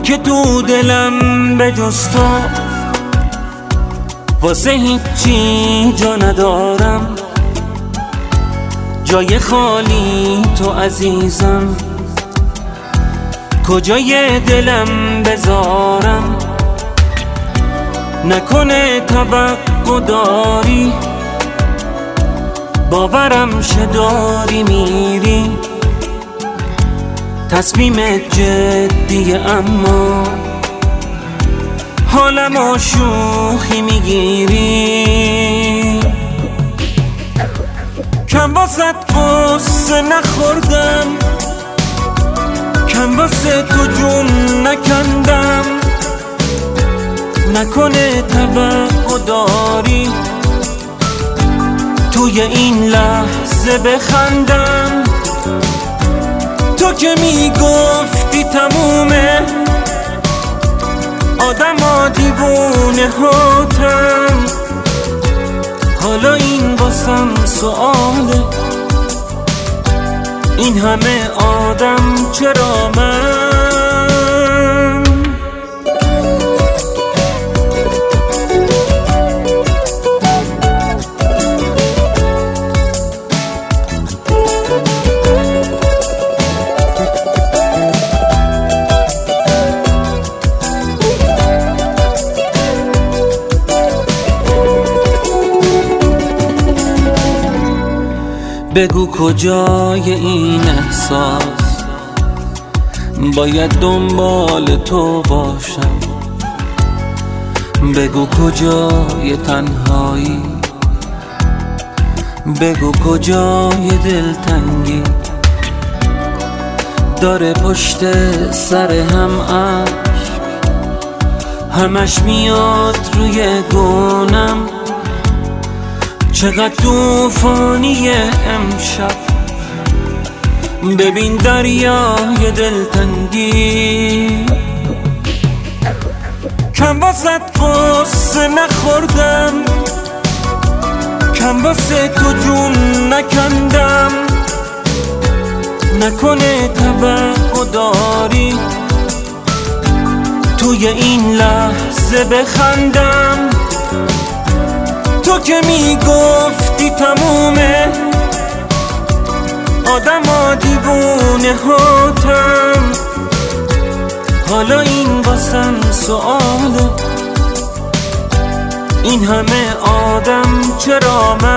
من که تو دلم به جز تو واسه هیچی جا ندارم، جای خالی تو عزیزم، کجای دلم بذارم؟ نکنه توقع داری، باورم شه داری میری، تصمیمت جدیه اما حالمو شوخی میگیری. کم واسه قصه نخوردم، کم واسه تو جون نکندم، نکنه توقع داری توی این لحظه بخندم؟ تو که میگفتی تمومه، آدما دیوونه هاتن، حالا این واسم سؤاله، این همه آدم چرا من؟ بگو کجای این احساس باید دنبال تو باشم، بگو کجای تنهایی، بگو کجای دلتنگی، داره پشت سر هم عشق همش میاد روی گونم، چقدر طوفانیه امشب، ببین دریای دلتنگی. کم واسه قصه نخوردم، کم واسه تو جون نکندم، نکنه توقع داری توی این لحظه بخندم؟ تو که میگفتی تمومه، آدما دیوونه هاتن، حالا این واسم سؤاله، این همه آدم چرا من؟